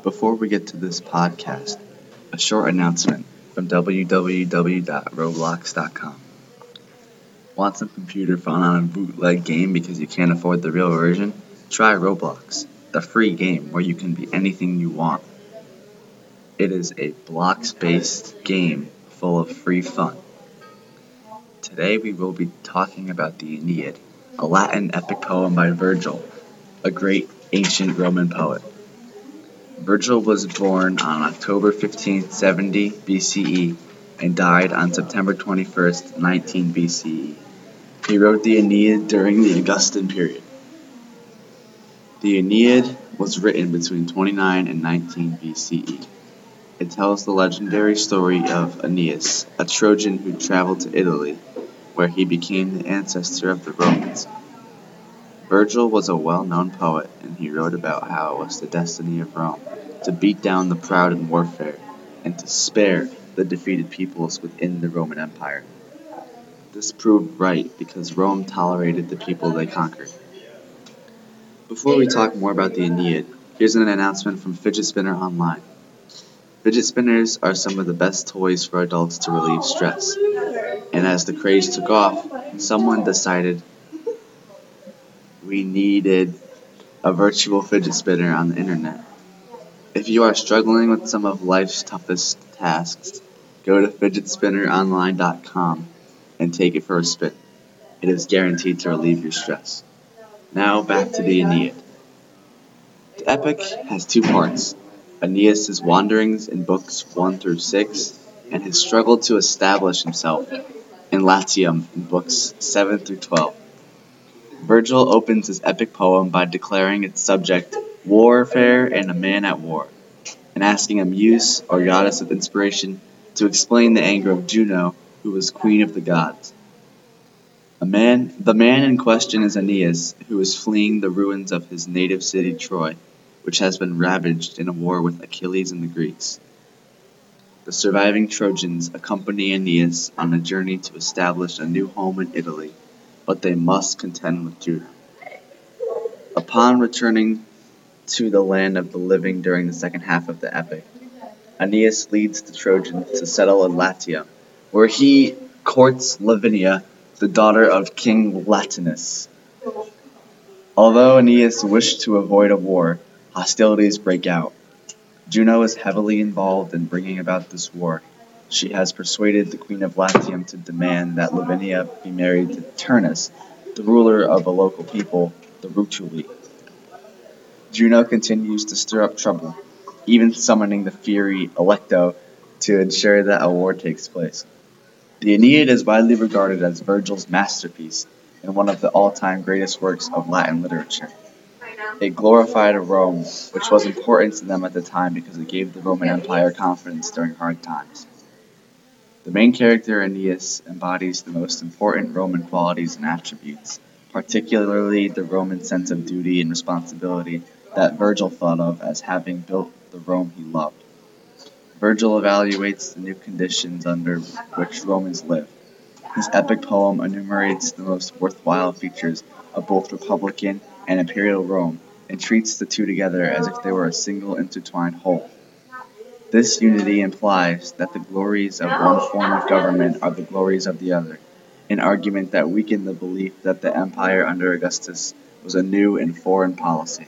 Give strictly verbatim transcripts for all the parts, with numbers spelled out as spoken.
Before we get to this podcast, a short announcement from w w w dot roblox dot com. Want some computer fun on a bootleg game because you can't afford the real version? Try Roblox, the free game where you can be anything you want. It is a blocks-based game full of free fun. Today we will be talking about the Aeneid, a Latin epic poem by Virgil, a great ancient Roman poet. Virgil was born on October fifteenth, seventy B C E and died on September twenty-first, nineteen B C E. He wrote the Aeneid during the Augustan period. The Aeneid was written between twenty-nine and nineteen B C E. It tells the legendary story of Aeneas, a Trojan who traveled to Italy, where he became the ancestor of the Romans. Virgil was a well-known poet, and he wrote about how it was the destiny of Rome to beat down the proud in warfare and to spare the defeated peoples within the Roman Empire. This proved right because Rome tolerated the people they conquered. Before we talk more about the Aeneid, here's an announcement from Fidget Spinner Online. Fidget spinners are some of the best toys for adults to relieve stress. And as the craze took off, someone decided we needed a virtual fidget spinner on the internet. If you are struggling with some of life's toughest tasks, go to fidget spinner online dot com and take it for a spin. It is guaranteed to relieve your stress. Now back to the Aeneid. The epic has two parts: Aeneas' wanderings in books one through six, and his struggle to establish himself in Latium in books seven through twelve. Virgil opens his epic poem by declaring its subject warfare and a man at war, and asking a muse or goddess of inspiration to explain the anger of Juno, who was queen of the gods. A man, the man in question is Aeneas, who is fleeing the ruins of his native city Troy, which has been ravaged in a war with Achilles and the Greeks. The surviving Trojans accompany Aeneas on a journey to establish a new home in Italy, but they must contend with Juno. Upon returning to the land of the living during the second half of the epic, Aeneas leads the Trojans to settle in Latium, where he courts Lavinia, the daughter of King Latinus. Although Aeneas wished to avoid a war, hostilities break out. Juno is heavily involved in bringing about this war. She has persuaded the Queen of Latium to demand that Lavinia be married to Turnus, the ruler of a local people, the Rutuli. Juno continues to stir up trouble, even summoning the Fury Alecto to ensure that a war takes place. The Aeneid is widely regarded as Virgil's masterpiece and one of the all-time greatest works of Latin literature. It glorified Rome, which was important to them at the time because it gave the Roman Empire confidence during hard times. The main character, Aeneas, embodies the most important Roman qualities and attributes, particularly the Roman sense of duty and responsibility that Virgil thought of as having built the Rome he loved. Virgil evaluates the new conditions under which Romans live. His epic poem enumerates the most worthwhile features of both Republican and Imperial Rome and treats the two together as if they were a single intertwined whole. This unity implies that the glories of one form of government are the glories of the other, an argument that weakened the belief that the empire under Augustus was a new and foreign policy.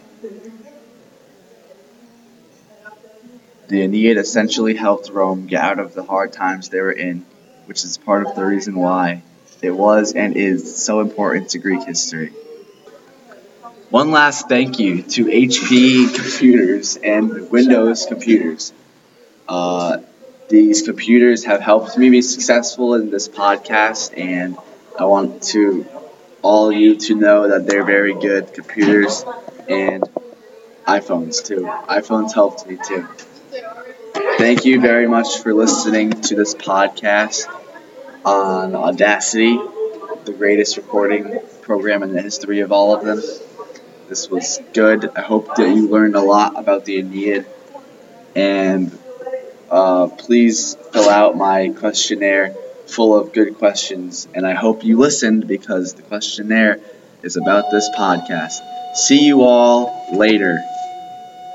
The Aeneid essentially helped Rome get out of the hard times they were in, which is part of the reason why it was and is so important to Greek history. One last thank you to H P computers and Windows computers. Uh, these computers have helped me be successful in this podcast, and I want to all you to know that they're very good computers, and iPhones too. iPhones helped me too. Thank you very much for listening to this podcast on Audacity, the greatest recording program in the history of all of them. This was good. I hope that you learned a lot about the Aeneid, and Uh, please fill out my questionnaire full of good questions, and I hope you listened because the questionnaire is about this podcast. See you all later.